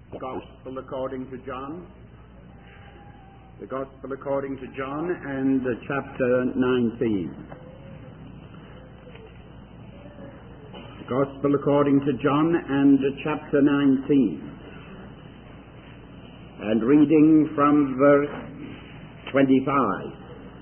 Gospel according to John. The Gospel according to John and chapter 19. The Gospel according to John and chapter 19. And reading from verse 25.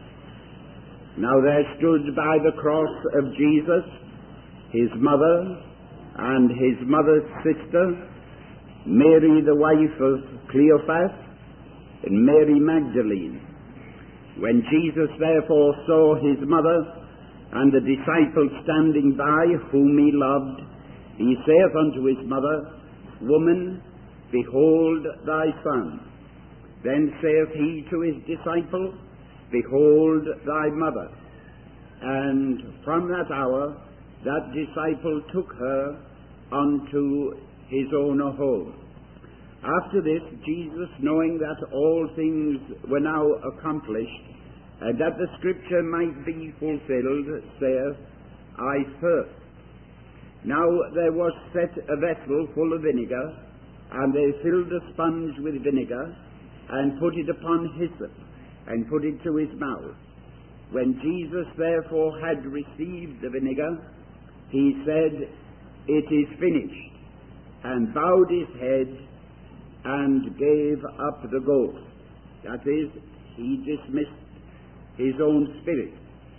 Now there stood by the cross of Jesus his mother and his mother's sister, Mary the wife of Cleophas, and Mary Magdalene. When Jesus therefore saw his mother and the disciple standing by, whom he loved, he saith unto his mother, Woman, behold thy son. Then saith he to his disciple, Behold thy mother. And from that hour that disciple took her unto his own home. After this, Jesus, knowing that all things were now accomplished, and that the scripture might be fulfilled, saith, I thirst. Now there was set a vessel full of vinegar, and they filled a sponge with vinegar, and put it upon hyssop, and put it to his mouth. When Jesus therefore had received the vinegar, he said, It is finished, and bowed his head, and gave up the ghost. That is, he dismissed his own spirit.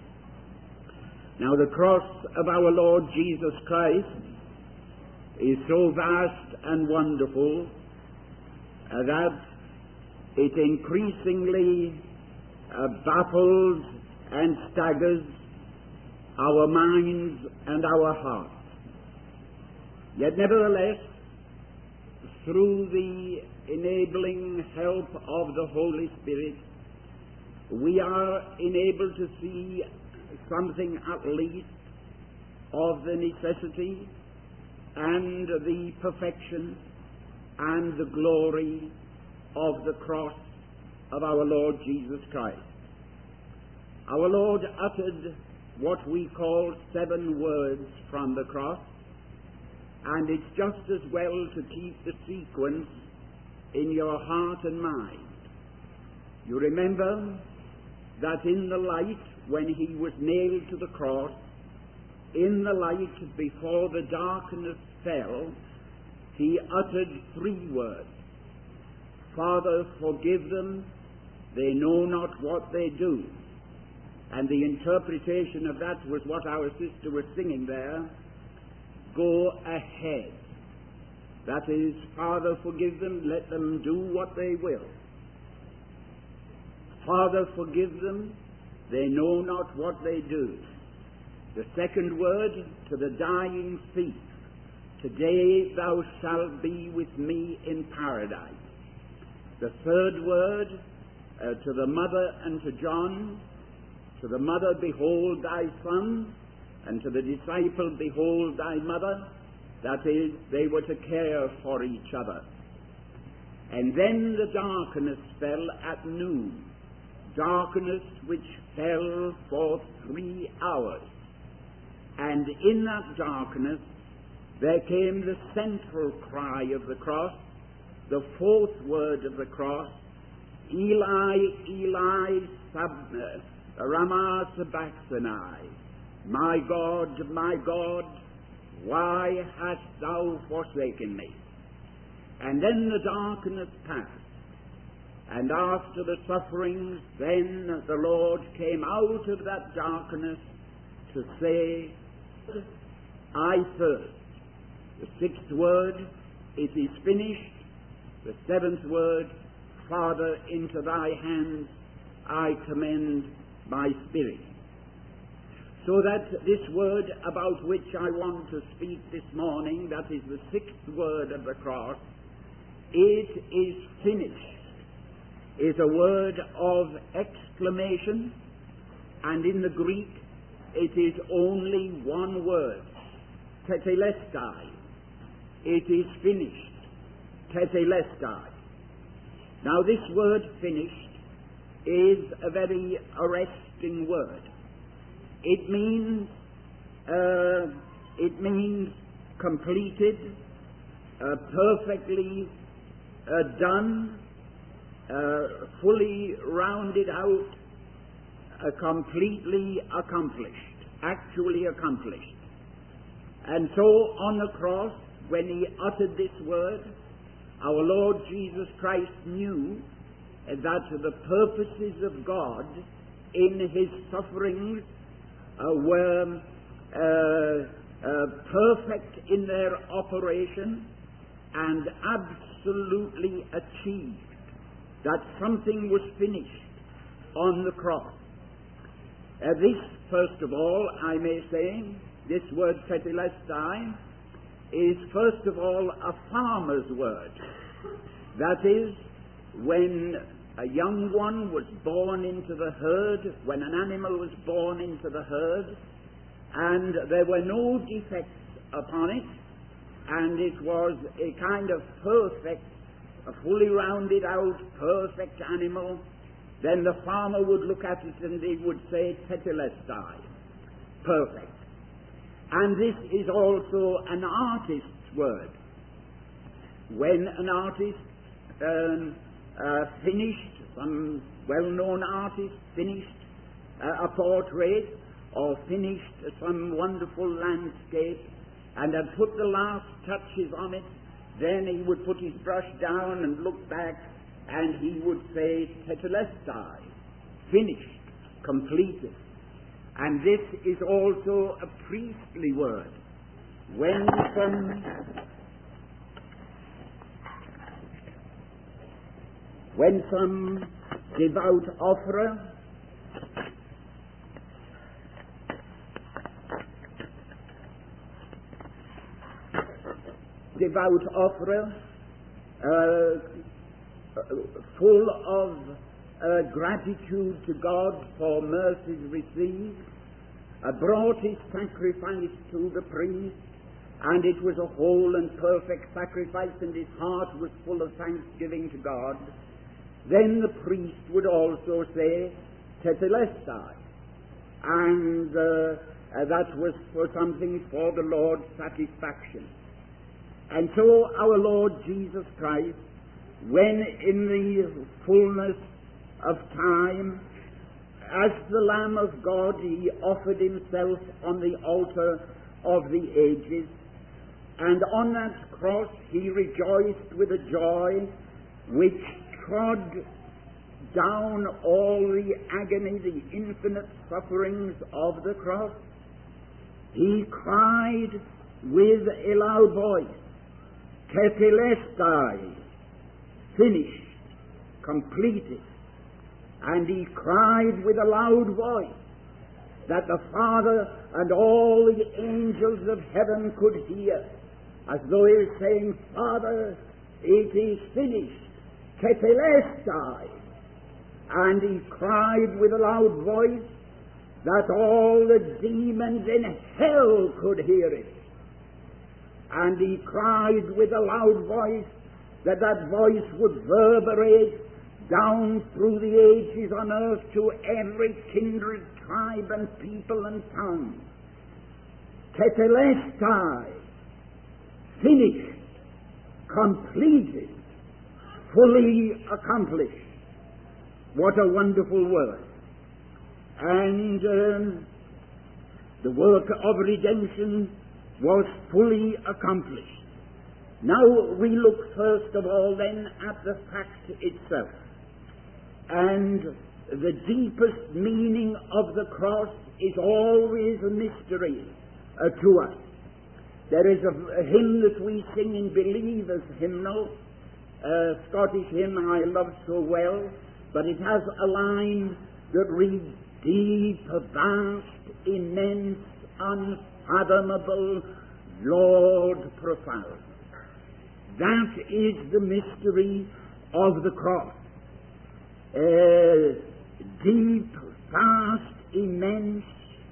Now the cross of our Lord Jesus Christ is so vast and wonderful that it increasingly baffles and staggers our minds and our hearts. Yet nevertheless, through the enabling help of the Holy Spirit, we are enabled to see something at least of the necessity and the perfection and the glory of the cross of our Lord Jesus Christ. Our Lord uttered what we call 7 words from the cross, and it's just as well to keep the sequence in your heart and mind. You remember that in the light, when he was nailed to the cross, in the light before the darkness fell, he uttered 3 words. Father, forgive them, they know not what they do. And the interpretation of that was what our sister was singing there. Go ahead. That is, Father, forgive them, let them do what they will. Father, forgive them, they know not what they do. The second word to the dying thief, today thou shalt be with me in paradise. The third word to the mother and to John, to the mother, behold thy son, and to the disciple, behold thy mother. That is, they were to care for each other. And then the darkness fell at noon, darkness which fell for 3 hours. And in that darkness there came the central cry of the cross, the 4th word of the cross, Eli, Eli, Rama Sabachthani. My God, why hast thou forsaken me? And then the darkness passed. And after the sufferings, then the Lord came out of that darkness to say, I thirst. The 6th word, it is finished. The 7th word, Father, into thy hands I commend my spirit. So that this word about which I want to speak this morning, that is the 6th word of the cross, it is finished, is a word of exclamation, and in the Greek it is only one word, tetelestai. It is finished, tetelestai. Now this word finished is a very arresting word. It means completed, perfectly done, fully rounded out, completely accomplished, actually accomplished. And so on the cross, when he uttered this word, our Lord Jesus Christ knew that the purposes of God in his sufferings were perfect in their operation and absolutely achieved, that something was finished on the cross. This, first of all, I may say, this word tetelestai is first of all a farmer's word. That is, when a young one was born into the herd, when an animal was born into the herd, and there were no defects upon it, and it was a kind of perfect, a fully rounded out, perfect animal, then the farmer would look at it and he would say, tetelestai, perfect. And this is also an artist's word. When an artist finished, some well-known artist finished a portrait or finished some wonderful landscape and had put the last touches on it, then he would put his brush down and look back and he would say tetelestai, finished, completed. And this is also a priestly word. When some devout offerer full of gratitude to God for mercies received, brought his sacrifice to the priest, and it was a whole and perfect sacrifice, and his heart was full of thanksgiving to God, then the priest would also say, tetelestai, and that was for something for the Lord's satisfaction. And so our Lord Jesus Christ, when in the fullness of time, as the Lamb of God, he offered himself on the altar of the ages, and on that cross he rejoiced with a joy which trod down all the agony, the infinite sufferings of the cross. He cried with a loud voice, tetelestai, finished, completed. And he cried with a loud voice that the Father and all the angels of heaven could hear, as though he was saying, Father, it is finished, tetelestai. And he cried with a loud voice that all the demons in hell could hear it. And he cried with a loud voice that voice would reverberate down through the ages on earth to every kindred, tribe, and people and tongue. Tetelestai, finished, completed, fully accomplished. What a wonderful word. And the work of redemption was fully accomplished. Now we look first of all then at the fact itself. And the deepest meaning of the cross is always a mystery to us. There is a hymn that we sing in Believers Hymnal, a Scottish hymn I love so well, but it has a line that reads, deep, vast, immense, unfathomable, Lord profound. That is the mystery of the cross. Deep, vast, immense,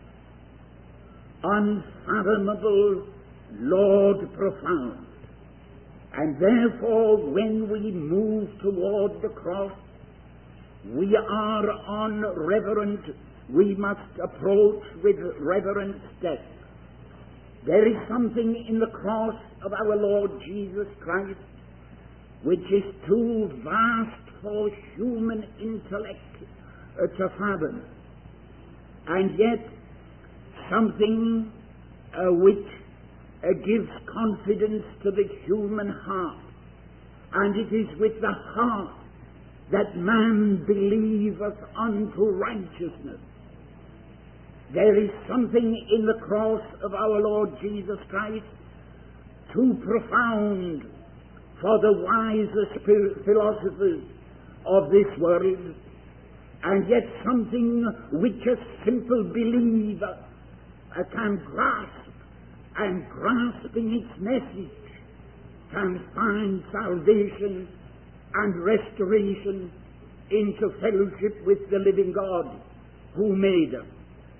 unfathomable, Lord profound. And therefore, when we move toward the cross, we are on reverent, we must approach with reverent step. There is something in the cross of our Lord Jesus Christ which is too vast for human intellect to fathom, and yet something which gives confidence to the human heart. And it is with the heart that man believeth unto righteousness. There is something in the cross of our Lord Jesus Christ too profound for the wisest philosophers of this world, and yet something which a simple believer can grasp, and grasping its message can find salvation and restoration into fellowship with the living God who made them.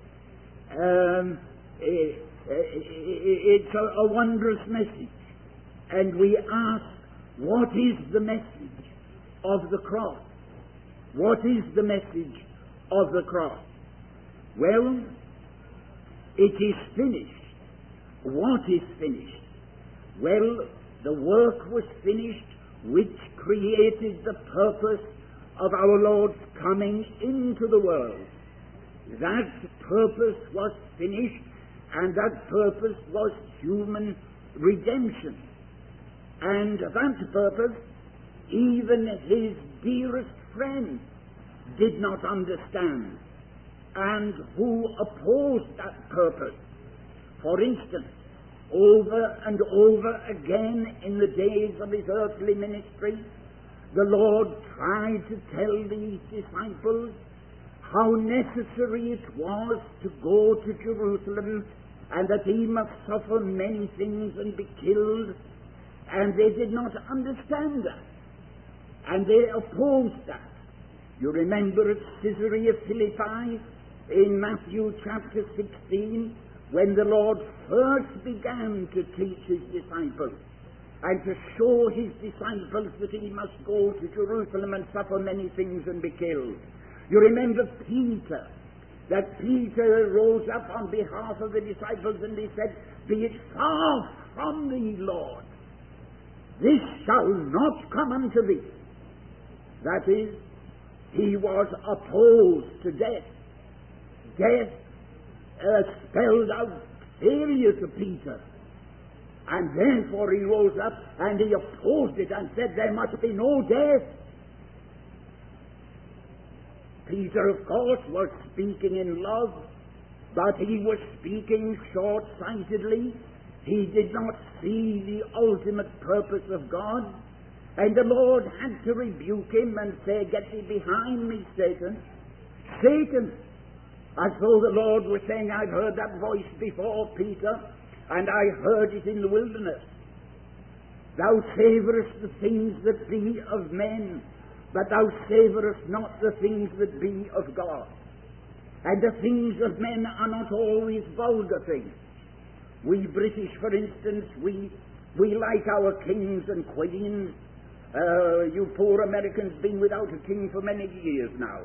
It's a wondrous message, and we ask, what is the message of the cross? What is the message of the cross? Well, it is finished. What is finished? Well, the work was finished which created the purpose of our Lord's coming into the world. That purpose was finished, and that purpose was human redemption. And that purpose, even his dearest friend did not understand, and who opposed that purpose. For instance, over and over again in the days of his earthly ministry, the Lord tried to tell these disciples how necessary it was to go to Jerusalem, and that he must suffer many things and be killed, and they did not understand that, and they opposed that. You remember at Caesarea Philippi in Matthew chapter 16, when the Lord first began to teach his disciples and to show his disciples that he must go to Jerusalem and suffer many things and be killed. You remember Peter, that Peter rose up on behalf of the disciples and he said, "Be it far from thee, Lord, this shall not come unto thee." That is, he was opposed to death. Death spelled out failure to Peter, and therefore he rose up and he opposed it and said there must be no death. Peter, of course, was speaking in love, but he was speaking short-sightedly. He did not see the ultimate purpose of God, and the Lord had to rebuke him and say, "Get thee behind me, Satan." Satan! As though the Lord was saying, "I've heard that voice before, Peter, and I heard it in the wilderness. Thou savorest the things that be of men, but thou savorest not the things that be of God. And the things of men are not always vulgar things." We British, for instance, we like our kings and queens. You poor Americans been without a king for many years now.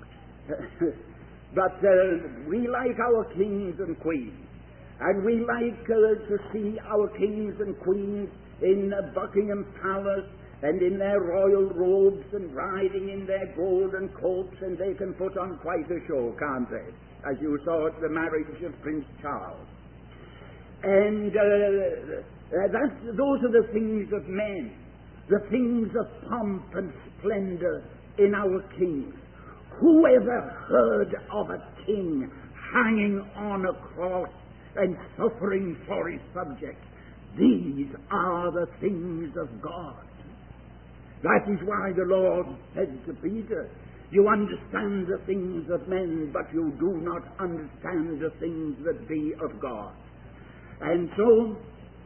But we like our kings and queens. And we like to see our kings and queens in Buckingham Palace and in their royal robes and riding in their golden coats, and they can put on quite a show, can't they? As you saw at the marriage of Prince Charles. And those are the things of men, the things of pomp and splendor in our kings. Who ever heard of a king hanging on a cross and suffering for his subjects? These are the things of God. That is why the Lord said to Peter, "You understand the things of men, but you do not understand the things that be of God." And so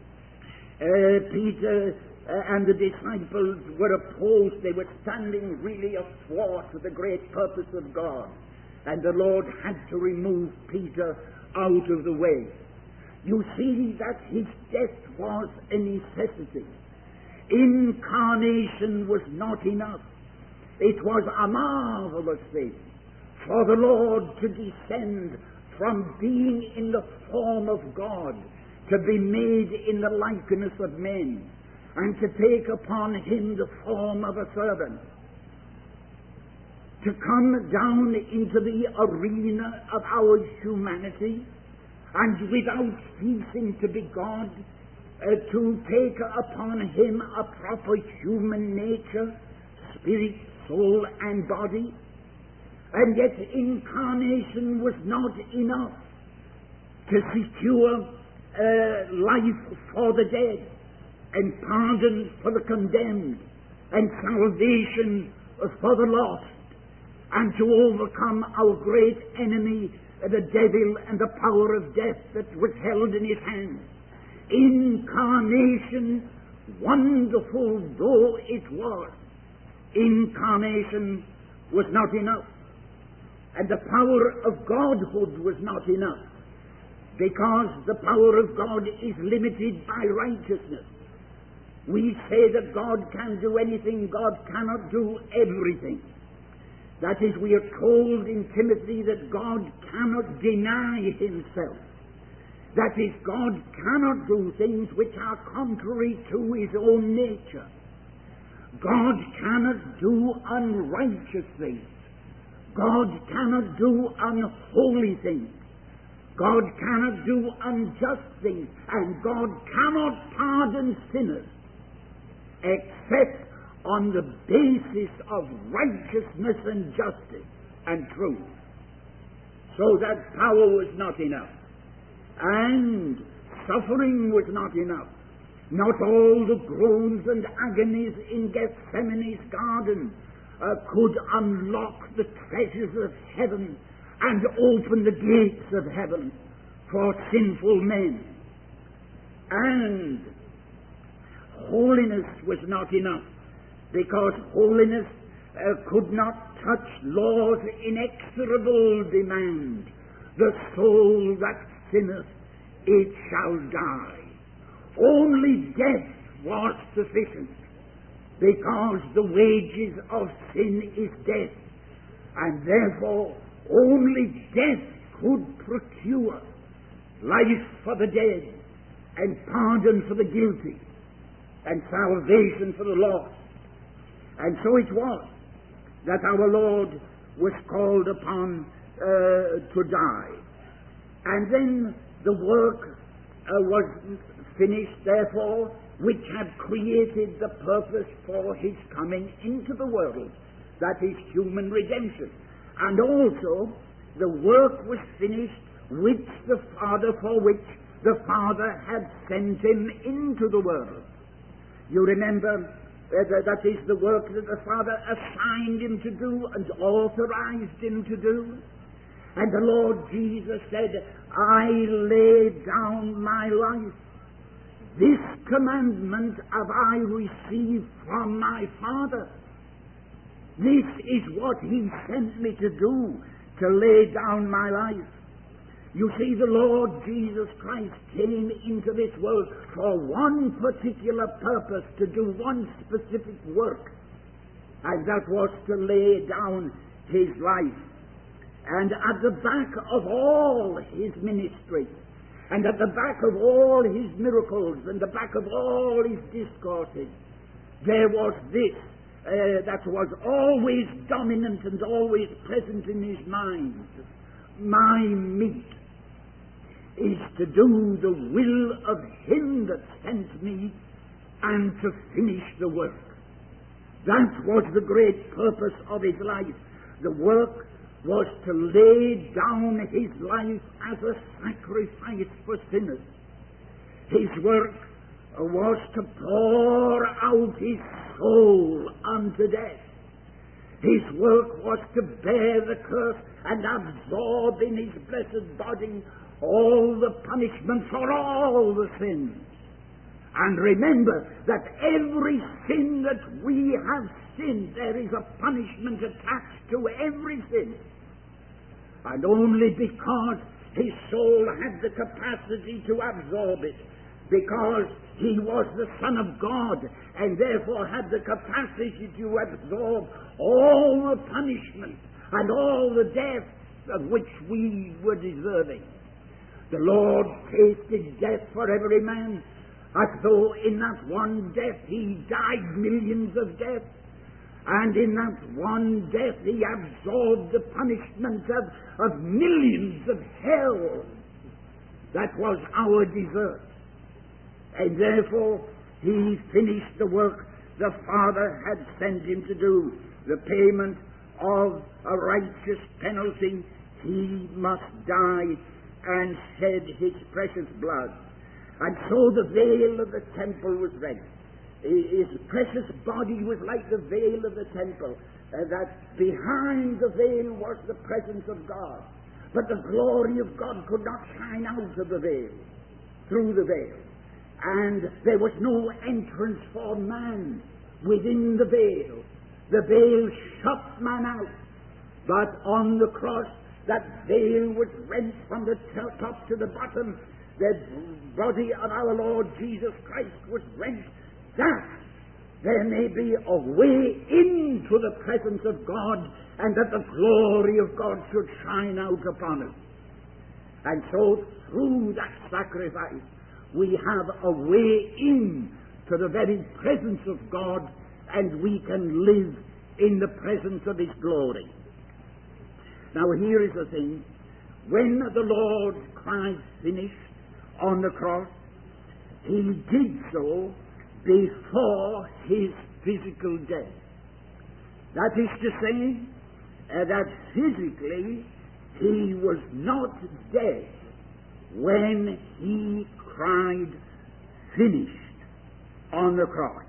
Peter and the disciples were opposed. They were standing really athwart the great purpose of God. And the Lord had to remove Peter out of the way. You see that his death was a necessity. Incarnation was not enough. It was a marvelous thing for the Lord to descend from being in the form of God to be made in the likeness of men. and to take upon him the form of a servant, to come down into the arena of our humanity, and without ceasing to be God, to take upon him a proper human nature, spirit, soul, and body. And yet incarnation was not enough to secure life for the dead, and pardon for the condemned, and salvation for the lost, and to overcome our great enemy, the devil, and the power of death that was held in his hand. Incarnation, wonderful though it was, incarnation was not enough. And the power of Godhood was not enough, because the power of God is limited by righteousness. We say that God can do anything, God cannot do everything. That is, we are told in Timothy that God cannot deny himself. That is, God cannot do things which are contrary to his own nature. God cannot do unrighteous things. God cannot do unholy things. God cannot do unjust things. And God cannot pardon sinners except on the basis of righteousness and justice and truth. So that power was not enough. And suffering was not enough. Not all the groans and agonies in Gethsemane's garden could unlock the treasures of heaven and open the gates of heaven for sinful men. And holiness was not enough, because holiness could not touch law's inexorable demand. The soul that sinneth, it shall die. Only death was sufficient, because the wages of sin is death, and therefore only death could procure life for the dead, and pardon for the guilty, and salvation for the lost. And so it was that our Lord was called upon to die. And then the work was finished, therefore, which had created the purpose for his coming into the world, that is, human redemption. And also the work was finished which for which the Father had sent him into the world. You remember that is the work that the Father assigned him to do and authorized him to do. And the Lord Jesus said, I lay down my life. This commandment have I received from my Father. This is what he sent me to do, to lay down my life. You see, the Lord Jesus Christ came into this world for one particular purpose, to do one specific work, and that was to lay down his life. And at the back of all his ministry, and at the back of all his miracles, and the back of all his discourses, there was this that was always dominant and always present in his mind. My meat is to do the will of him that sent me, and to finish the work. That was the great purpose of his life. The work was to lay down his life as a sacrifice for sinners. His work was to pour out his soul unto death. His work was to bear the curse and absorb in his blessed body all the punishment for all the sins. And remember that every sin that we have sinned, there is a punishment attached to every sin. And only because his soul had the capacity to absorb it, because he was the Son of God, and therefore had the capacity to absorb all the punishment and all the death of which we were deserving. The Lord tasted death for every man, as though in that one death he died millions of deaths, and in that one death he absorbed the punishment of millions of hell. That was our desert. And therefore he finished the work the Father had sent him to do, the payment of a righteous penalty. He must die and shed his precious blood. And so the veil of the temple was rent. His precious body was like the veil of the temple, that behind the veil was the presence of God. But the glory of God could not shine out of the veil, through the veil. And there was no entrance for man within the veil. The veil shut man out. But on the cross, that veil was rent from the top to the bottom. The body of our Lord Jesus Christ was rent, that there may be a way into the presence of God, and that the glory of God should shine out upon us. And so through that sacrifice we have a way in to the very presence of God, and we can live in the presence of his glory. Now here is the thing. When the Lord Christ finished on the cross, he did so before his physical death. That is to say, that physically he was not dead when he cried, "Finished," on the cross.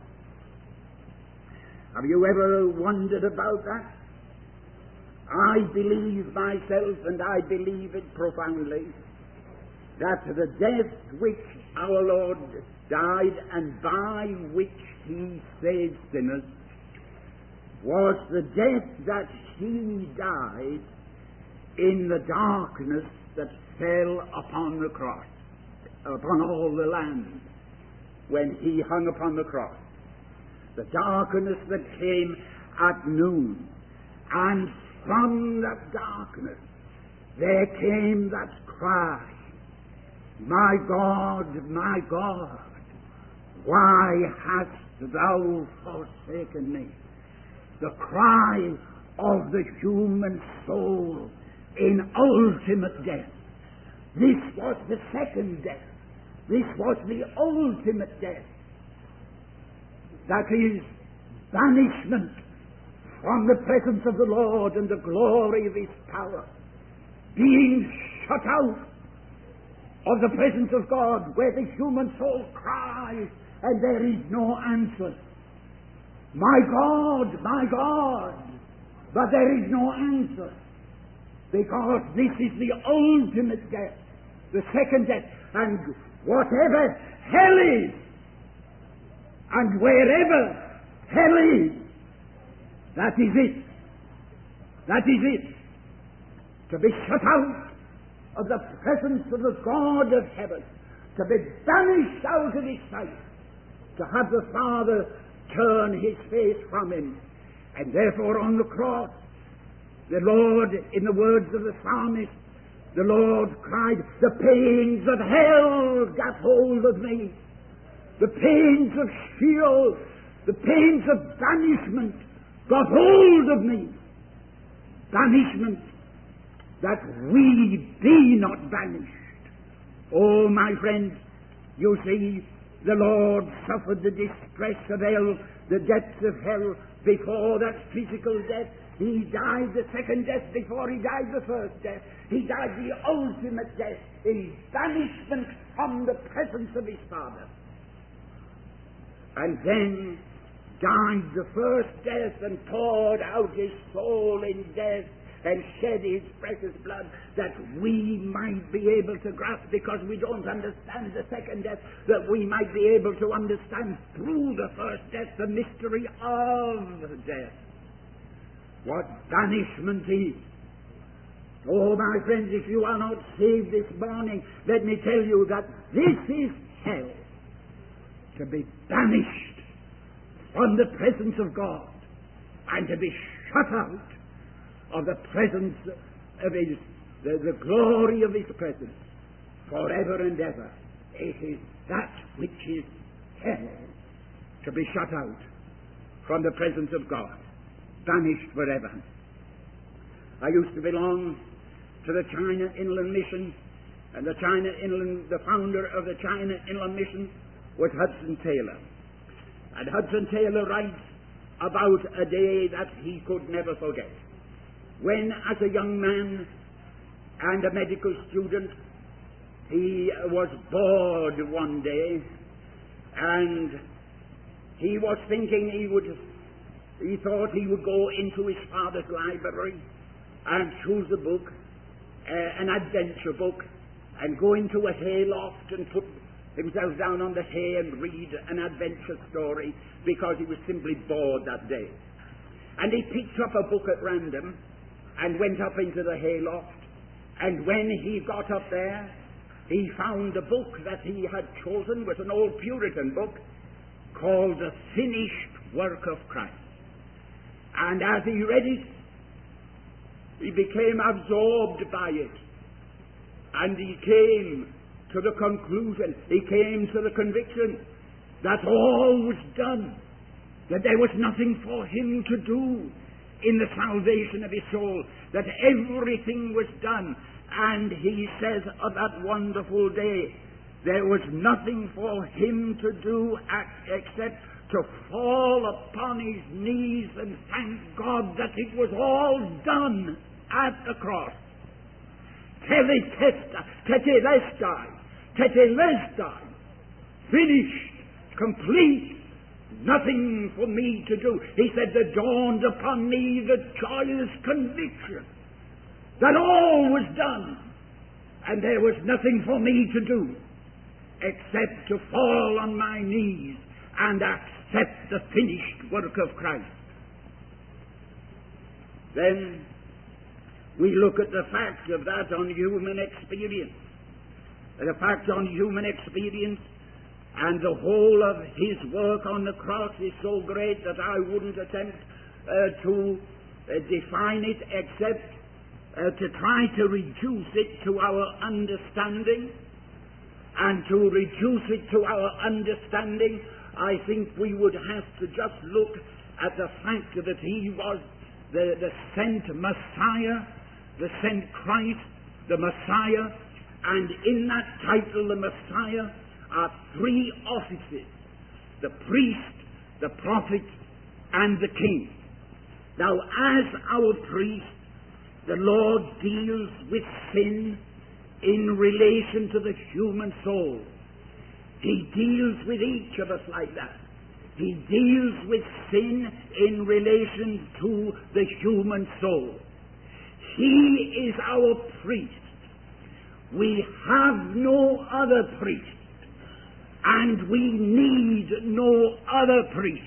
Have you ever wondered about that? I believe myself, and I believe it profoundly, that the death which our Lord died and by which he saved sinners was the death that he died in the darkness that fell upon the cross, upon all the land, when he hung upon the cross. The darkness that came at noon, and from that darkness there came that cry, my God, why hast thou forsaken me?" The cry of the human soul in ultimate death. This was the second death. This was the ultimate death. That is, banishment from the presence of the Lord and the glory of his power. Being shut out of the presence of God, where the human soul cries and there is no answer. My God, but there is no answer. Because this is the ultimate death, the second death. And whatever hell is, and wherever hell is, that is it. That is it. To be shut out of the presence of the God of heaven, to be banished out of his sight, to have the Father turn his face from him. And therefore on the cross, the Lord, in the words of the psalmist, the Lord cried, "The pains of hell got hold of me." The pains of Sheol, the pains of banishment got hold of me. Banishment, that we be not banished. Oh, my friend, you see, the Lord suffered the distress of hell, the depths of hell, before that physical death. He died the second death before he died the first death. He died the ultimate death in banishment from the presence of his Father. And then died the first death and poured out his soul in death and shed his precious blood, that we might be able to grasp, because we don't understand the second death, that we might be able to understand through the first death the mystery of death. What banishment is. Oh, my friends, if you are not saved this morning, let me tell you that this is hell. To be banished from the presence of God, and to be shut out of the presence of his, the glory of his presence, forever and ever. It is that which is hell to be shut out from the presence of God, banished forever. I used to belong to the China Inland Mission, and the founder of the China Inland Mission was Hudson Taylor. And Hudson Taylor writes about a day that he could never forget, when, as a young man and a medical student, he was bored one day, and he was thinking he thought he would go into his father's library and choose a book, an adventure book, and go into a hayloft and put himself down on the hay and read an adventure story, because he was simply bored that day. And he picked up a book at random and went up into the hayloft, and when he got up there, he found the book that he had chosen was an old Puritan book called The Finished Work of Christ. And as he read it, he became absorbed by it, and he came to the conclusion, he came to the conviction that all was done, that there was nothing for him to do in the salvation of his soul, that everything was done. And he says of that wonderful day, there was nothing for him to do except to fall upon his knees and thank God that it was all done at the cross. Tetelestai, finished, complete, nothing for me to do. He said, there dawned upon me the joyous conviction that all was done, and there was nothing for me to do except to fall on my knees and accept the finished work of Christ. Then we look at the fact of that on human experience. The fact on human experience, and the whole of his work on the cross is so great that I wouldn't attempt to define it, except to try to reduce it to our understanding. And to reduce it to our understanding, I think we would have to just look at the fact that he was the sent Messiah, the sent Christ, the Messiah. And in that title, the Messiah, are three offices: the priest, the prophet, and the king. Now, as our priest, the Lord deals with sin in relation to the human soul. He deals with each of us like that. He deals with sin in relation to the human soul. He is our priest. We have no other priest, and we need no other priest.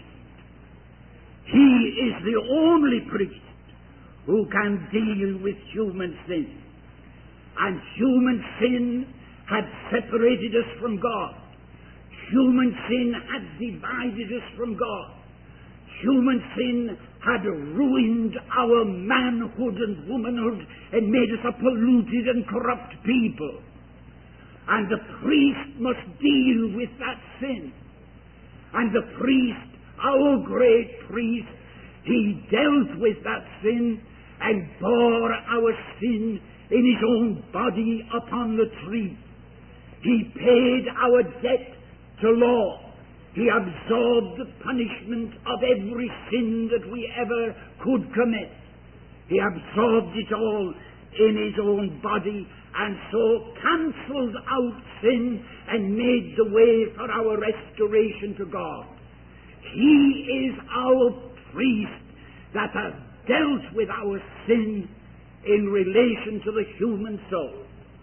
He is the only priest who can deal with human sin. And human sin had separated us from God. Human sin had divided us from God. Human sin had ruined our manhood and womanhood and made us a polluted and corrupt people. And the priest must deal with that sin. And the priest, our great priest, he dealt with that sin and bore our sin in his own body upon the tree. He paid our debt to law. He absorbed the punishment of every sin that we ever could commit. He absorbed it all in his own body, and so cancelled out sin and made the way for our restoration to God. He is our priest that has dealt with our sin in relation to the human soul.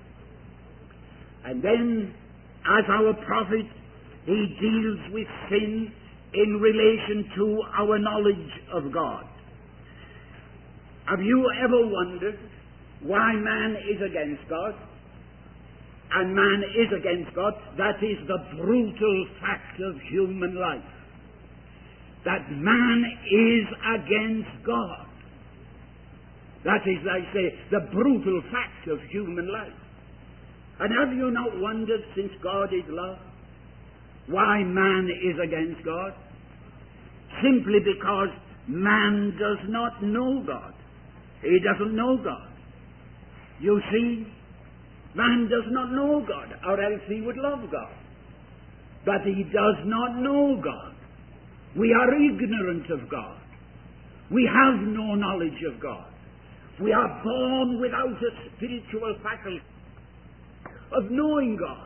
And then, as our prophet, he deals with sin in relation to our knowledge of God. Have you ever wondered why man is against God? And man is against God. That is the brutal fact of human life. That man is against God. That is, I say, the brutal fact of human life. And have you not wondered, since God is love, why man is against God? Simply because man does not know God. He doesn't know God. You see, man does not know God, or else he would love God. But he does not know God. We are ignorant of God. We have no knowledge of God. We are born without a spiritual faculty of knowing God.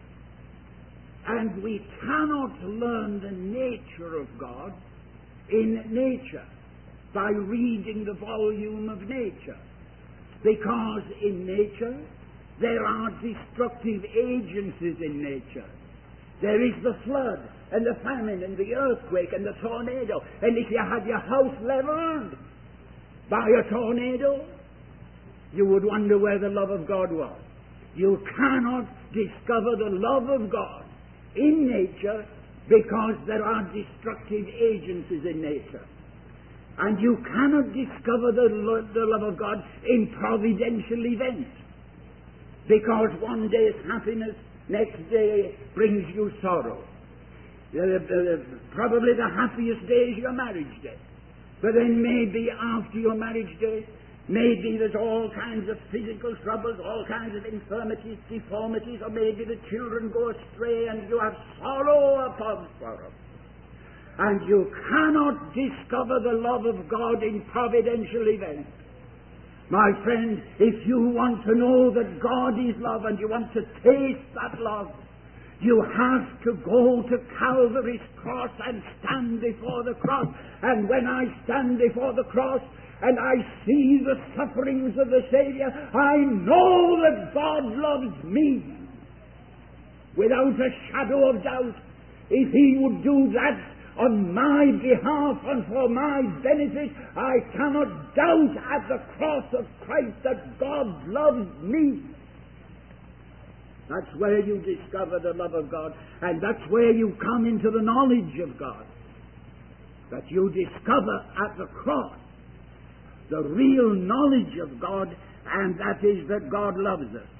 And we cannot learn the nature of God in nature by reading the volume of nature. Because in nature there are destructive agencies in nature. There is the flood and the famine and the earthquake and the tornado. And if you had your house leveled by a tornado, you would wonder where the love of God was. You cannot discover the love of God in nature because there are destructive agencies in nature. And you cannot discover the love of God in providential events, because one day's happiness, next day brings you sorrow. Probably the happiest day is your marriage day. But then maybe after your marriage day, maybe there's all kinds of physical troubles, all kinds of infirmities, deformities, or maybe the children go astray and you have sorrow upon sorrow. And you cannot discover the love of God in providential events. My friend, if you want to know that God is love and you want to taste that love, you have to go to Calvary's cross and stand before the cross. And when I stand before the cross and I see the sufferings of the Savior, I know that God loves me without a shadow of doubt. If He would do that on my behalf and for my benefit, I cannot doubt at the cross of Christ that God loves me. That's where you discover the love of God, and that's where you come into the knowledge of God. That you discover at the cross the real knowledge of God, and that is that God loves us.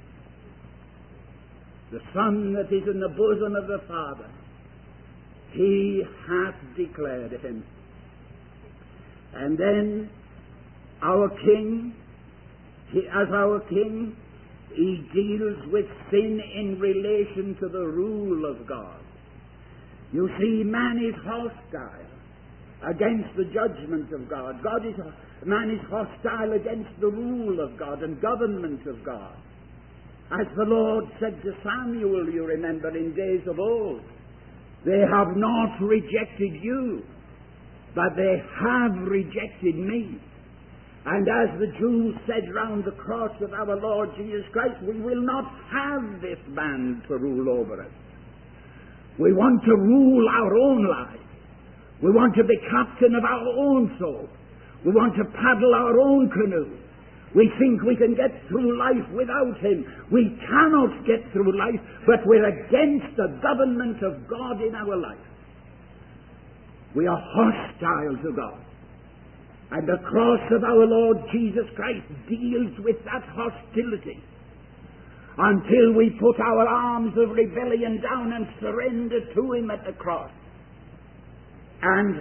The Son that is in the bosom of the Father, He hath declared Him. And then our King, as our King, He deals with sin in relation to the rule of God. You see, man is hostile against the judgment of God. Man is hostile against the rule of God and government of God. As the Lord said to Samuel, you remember, in days of old, they have not rejected you, but they have rejected me. And as the Jews said round the cross of our Lord Jesus Christ, we will not have this man to rule over us. We want to rule our own lives. We want to be captain of our own soul. We want to paddle our own canoe. We think we can get through life without Him. We cannot get through life, but we're against the government of God in our life. We are hostile to God. And the cross of our Lord Jesus Christ deals with that hostility until we put our arms of rebellion down and surrender to Him at the cross. And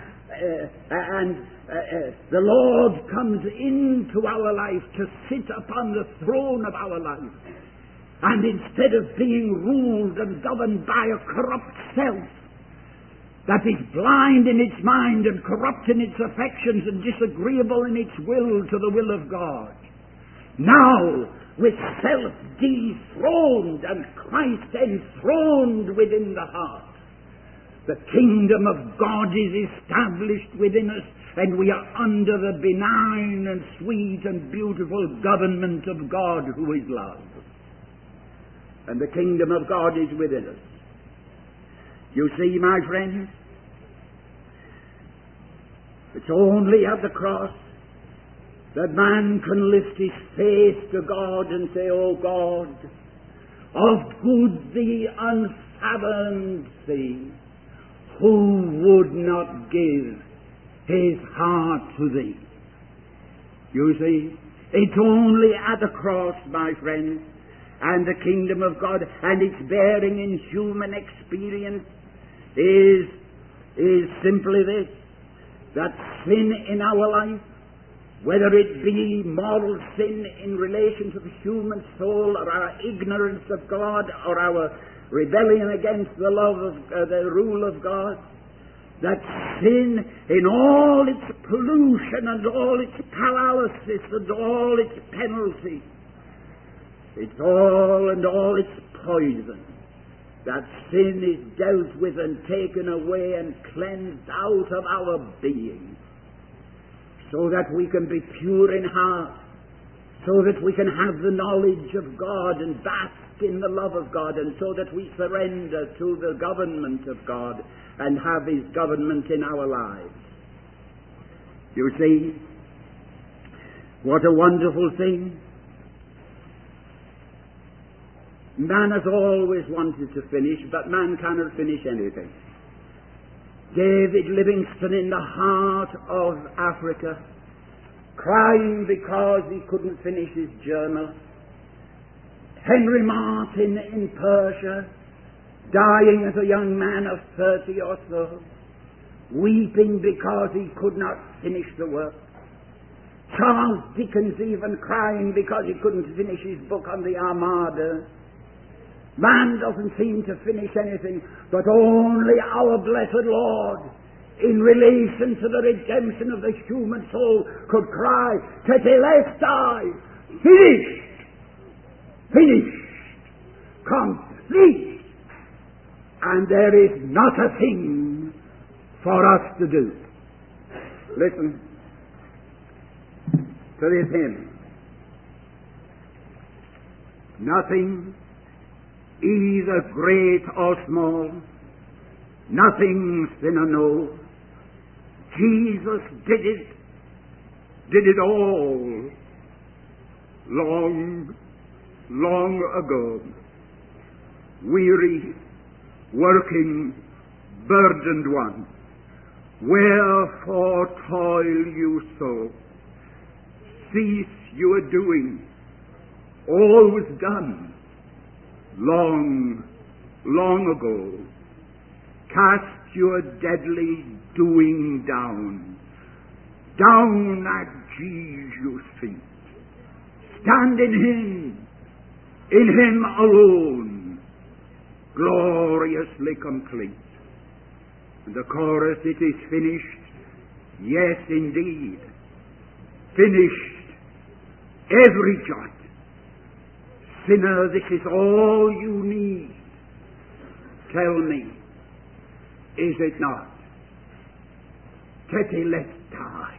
the Lord comes into our life to sit upon the throne of our life. And instead of being ruled and governed by a corrupt self that is blind in its mind and corrupt in its affections and disagreeable in its will to the will of God, now with self dethroned and Christ enthroned within the heart, the kingdom of God is established within us, and we are under the benign and sweet and beautiful government of God, who is love. And the kingdom of God is within us. You see, my friends, it's only at the cross that man can lift his face to God and say, "O God, of good the unfathomed sea, who would not give his heart to Thee?" You see, it's only at the cross, my friends, and the kingdom of God and its bearing in human experience is simply this, that sin in our life, whether it be moral sin in relation to the human soul, or our ignorance of God, or our rebellion against the love of the rule of God, that sin in all its pollution and all its paralysis and all its penalty, it's all and all its poison, that sin is dealt with and taken away and cleansed out of our being, so that we can be pure in heart, so that we can have the knowledge of God and bask in the love of God, and so that we surrender to the government of God and have His government in our lives. You see, what a wonderful thing. Man has always wanted to finish, but man cannot finish anything. David Livingstone in the heart of Africa, crying because he couldn't finish his journal. Henry Martin in Persia, dying as a young man of 30 or so, weeping because he could not finish the work. Charles Dickens even crying because he couldn't finish his book on the Armada. Man doesn't seem to finish anything, but only our blessed Lord, in relation to the redemption of the human soul, could cry, Tetelestai, finished, finished, complete. And there is not a thing for us to do. Listen to this hymn. Nothing, either great or small, nothing sin or no. Jesus did it all long, long ago. Weary, working, burdened one, wherefore toil you so? Cease your doing, all was done long, long ago. Cast your deadly doing down at Jesus' feet. Stand in Him alone, gloriously complete. And the chorus, it is finished, yes indeed, finished, every jot. Sinner, this is all you need. Tell me, is it not? Tetelestai,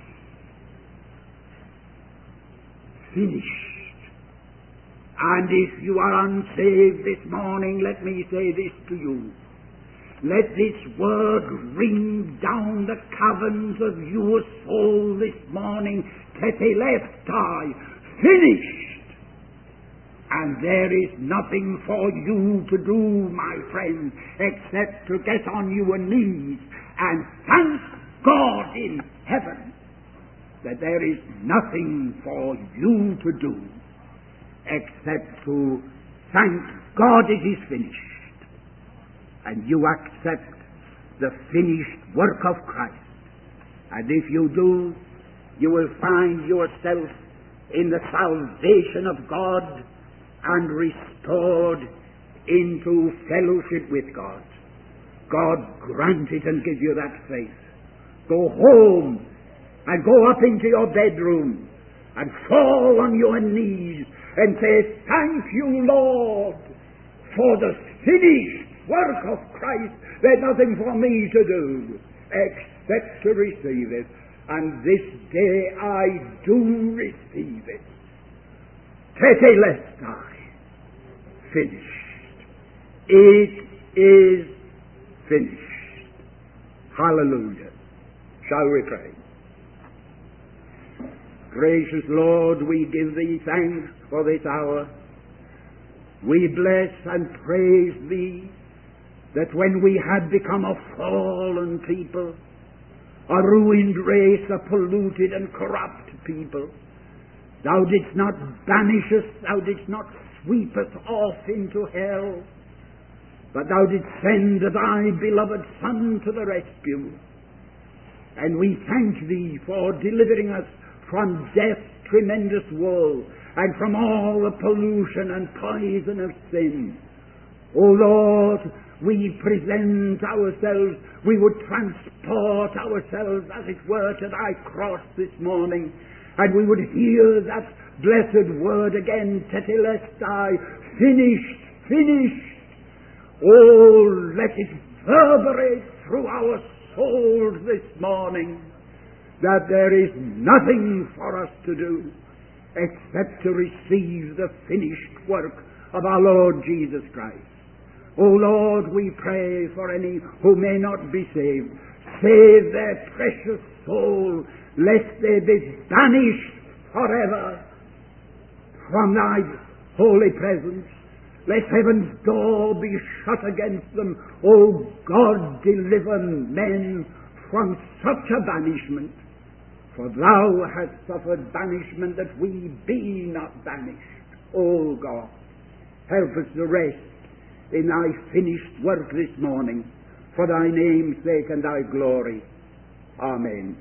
finished. And if you are unsaved this morning, let me say this to you. Let this word ring down the caverns of your soul this morning. Tetelestai, finished. And there is nothing for you to do, my friend, except to get on your knees and thank God in heaven that there is nothing for you to do except to thank God it is finished. And you accept the finished work of Christ. And if you do, you will find yourself in the salvation of God and restored into fellowship with God. God grant it and give you that faith. Go home and go up into your bedroom and fall on your knees and say, thank you, Lord, for the finished work of Christ. There's nothing for me to do except to receive it. And this day I do receive it. Tetelestai, finished. It is finished. Hallelujah. Shall we pray? Gracious Lord, we give Thee thanks for this hour. We bless and praise Thee that when we had become a fallen people, a ruined race, a polluted and corrupt people, Thou didst not banish us, Thou didst not sweep us off into hell. But thou didst send thy beloved Son to the rescue. And we thank thee for delivering us from death's tremendous woe and from all the pollution and poison of sin. O Lord, we present ourselves, we would transport ourselves, as it were, to thy cross this morning, and we would hear that blessed word again, Tetelestai, finished, finished. Oh, let it reverberate through our souls this morning that there is nothing for us to do except to receive the finished work of our Lord Jesus Christ. O Lord, we pray for any who may not be saved. Save their precious soul, lest they be banished forever from thy holy presence. Let heaven's door be shut against them. O God, deliver men from such a banishment. For thou hast suffered banishment that we be not banished. O God, help us to rest in thy finished work this morning, for thy name's sake and thy glory. Amen.